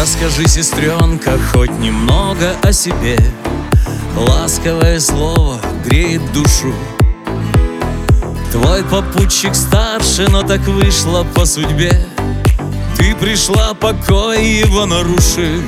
Расскажи, сестренка, хоть немного о себе. Ласковое слово греет душу. Твой попутчик старше, но так вышло по судьбе. Ты пришла покой его нарушив.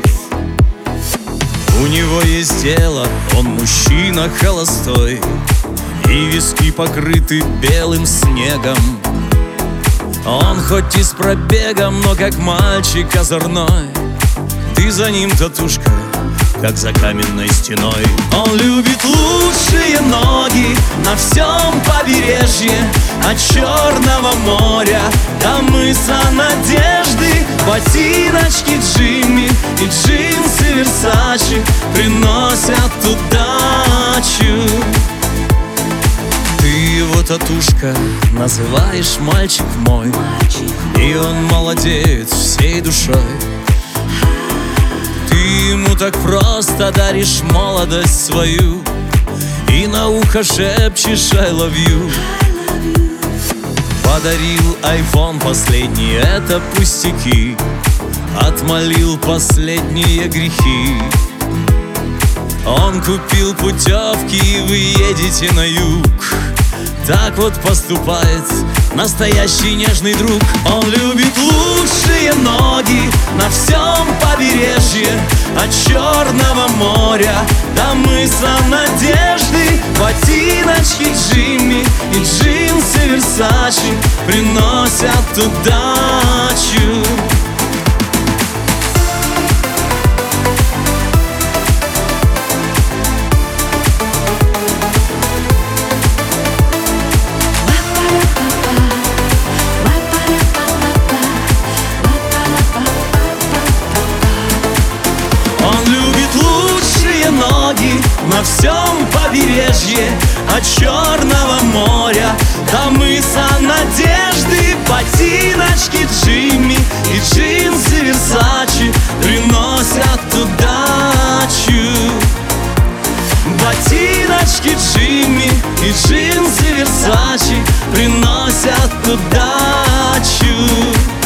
У него есть дело, он мужчина холостой, и виски покрыты белым снегом. Он хоть и с пробегом, но как мальчик озорной. Ты за ним, татушка, как за каменной стеной. Он любит лучшие ноги на всем побережье, от Черного моря до мыса Надежды. Ботиночки Джимми и джинсы Версачи приносят удачу. Ты его, татушка, называешь мальчик мой, и он молодеет всей душой. Ты ему так просто даришь молодость свою и на ухо шепчешь I love you. Подарил айфон последний, это пустяки. Отмолил последние грехи. Он купил путевки, и вы едете на юг. Так вот поступает настоящий нежный друг. Он любит лучшие ноги на всем побережье, от Черного моря до мыса Надежды. Ботиночки Джимми и джинсы Версачи приносят удачу. На всем побережье, от Черного моря до мыса Надежды. Ботиночки Джимми и джинсы Версачи приносят удачу. Ботиночки Джимми и джинсы Версачи приносят удачу.